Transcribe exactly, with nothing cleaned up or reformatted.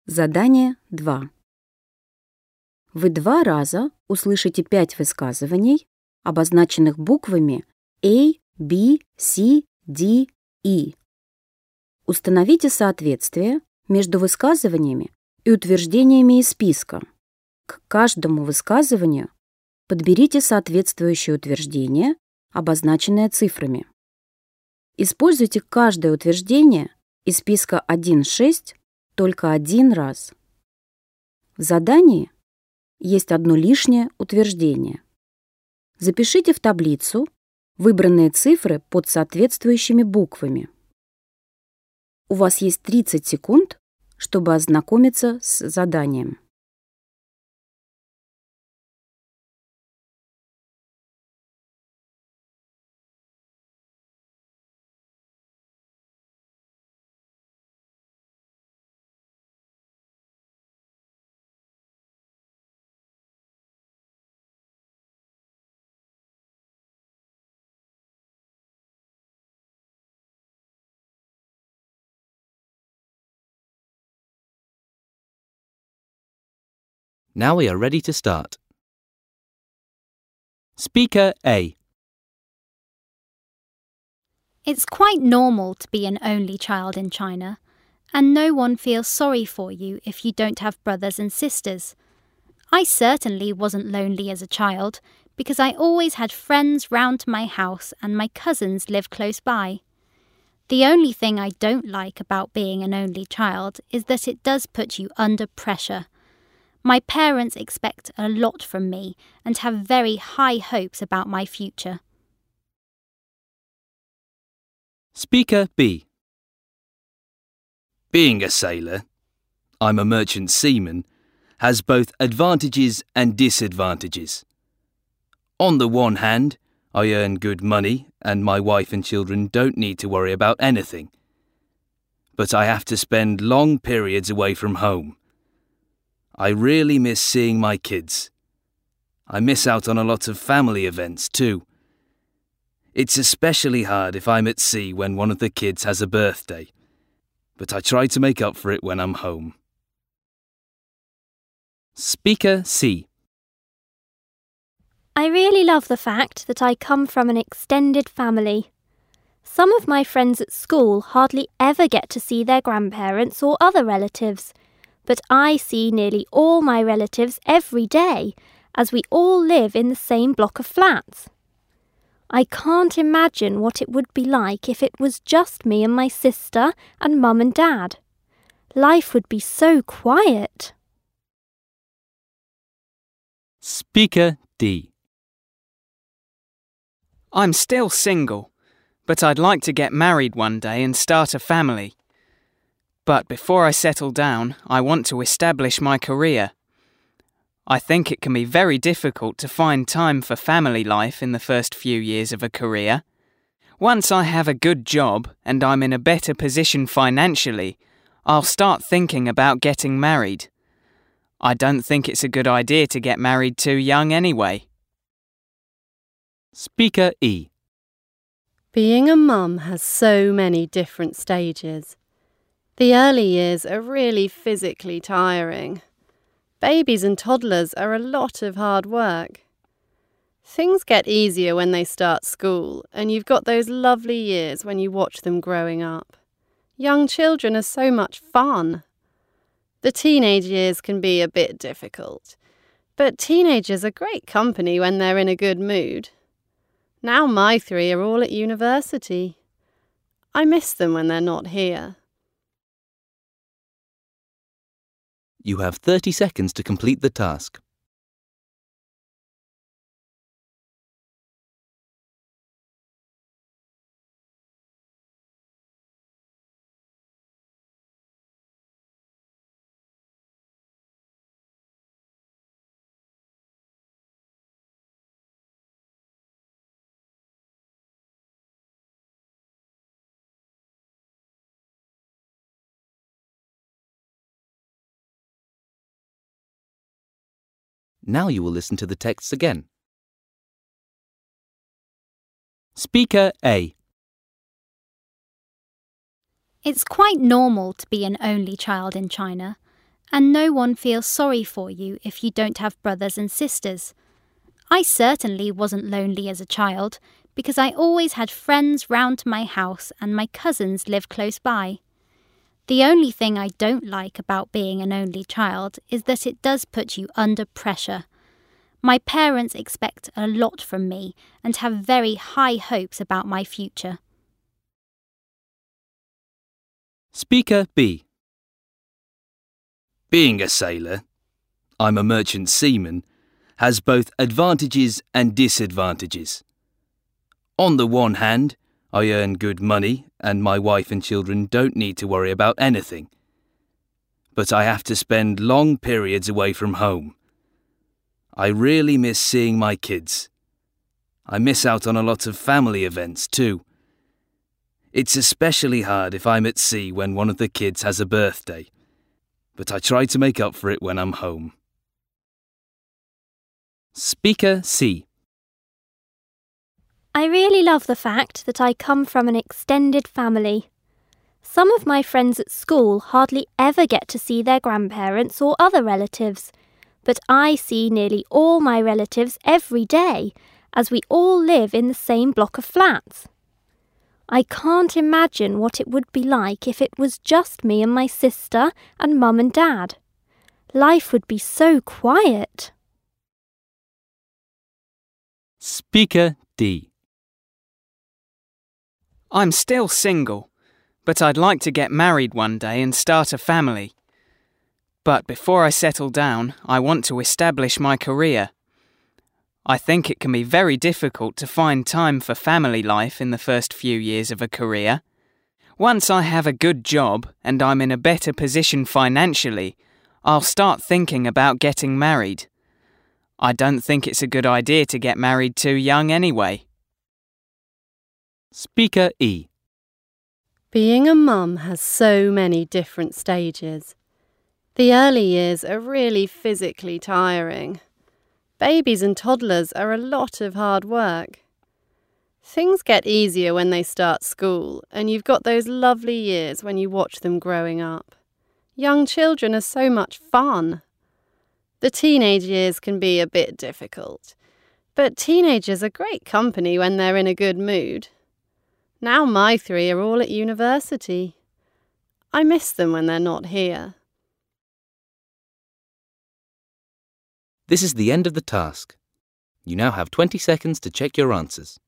Задание два. Вы два раза услышите пять высказываний, обозначенных буквами A, B, C, D, E. Установите соответствие между высказываниями и утверждениями из списка. К каждому высказыванию подберите соответствующее утверждение, обозначенное цифрами. Используйте каждое утверждение из списка один-шесть только один раз. В задании есть одно лишнее утверждение. Запишите в таблицу выбранные цифры под соответствующими буквами. У вас есть тридцать секунд, чтобы ознакомиться с заданием. Now we are ready to start. Speaker A. It's quite normal to be an only child in China, and no one feels sorry for you if you don't have brothers and sisters. I certainly wasn't lonely as a child because I always had friends round my house and my cousins lived close by. The only thing I don't like about being an only child is that it does put you under pressure. My parents expect a lot from me and have very high hopes about my future. Speaker B. Being a sailor, I'm a merchant seaman, has both advantages and disadvantages. On the one hand, I earn good money and my wife and children don't need to worry about anything. But I have to spend long periods away from home. I really miss seeing my kids. I miss out on a lot of family events too. It's especially hard if I'm at sea when one of the kids has a birthday, but I try to make up for it when I'm home. Speaker C. I really love the fact that I come from an extended family. Some of my friends at school hardly ever get to see their grandparents or other relatives, but I see nearly all my relatives every day, as we all live in the same block of flats. I can't imagine what it would be like if it was just me and my sister and mum and dad. Life would be so quiet. Speaker D. I'm still single, but I'd like to get married one day and start a family. But before I settle down, I want to establish my career. I think it can be very difficult to find time for family life in the first few years of a career. Once I have a good job and I'm in a better position financially, I'll start thinking about getting married. I don't think it's a good idea to get married too young anyway. Speaker E. Being a mum has so many different stages. The early years are really physically tiring. Babies and toddlers are a lot of hard work. Things get easier when they start school, and you've got those lovely years when you watch them growing up. Young children are so much fun. The teenage years can be a bit difficult, but teenagers are great company when they're in a good mood. Now my three are all at university. I miss them when they're not here. You have thirty seconds to complete the task. Now you will listen to the texts again. Speaker A. It's quite normal to be an only child in China, and no one feels sorry for you if you don't have brothers and sisters. I certainly wasn't lonely as a child because I always had friends round my house and my cousins lived close by. The only thing I don't like about being an only child is that it does put you under pressure. My parents expect a lot from me and have very high hopes about my future. Speaker B. Being a sailor, I'm a merchant seaman, has both advantages and disadvantages. On the one hand, I earn good money and my wife and children don't need to worry about anything. But I have to spend long periods away from home. I really miss seeing my kids. I miss out on a lot of family events too. It's especially hard if I'm at sea when one of the kids has a birthday, but I try to make up for it when I'm home. Speaker C. I really love the fact that I come from an extended family. Some of my friends at school hardly ever get to see their grandparents or other relatives, but I see nearly all my relatives every day, as we all live in the same block of flats. I can't imagine what it would be like if it was just me and my sister and mum and dad. Life would be so quiet. Speaker D. I'm still single, but I'd like to get married one day and start a family. But before I settle down, I want to establish my career. I think it can be very difficult to find time for family life in the first few years of a career. Once I have a good job and I'm in a better position financially, I'll start thinking about getting married. I don't think it's a good idea to get married too young anyway. Speaker E. Being a mum has so many different stages. The early years are really physically tiring. Babies and toddlers are a lot of hard work. Things get easier when they start school, and you've got those lovely years when you watch them growing up. Young children are so much fun. The teenage years can be a bit difficult, but teenagers are great company when they're in a good mood. Now my three are all at university. I miss them when they're not here. This is the end of the task. You now have twenty seconds to check your answers.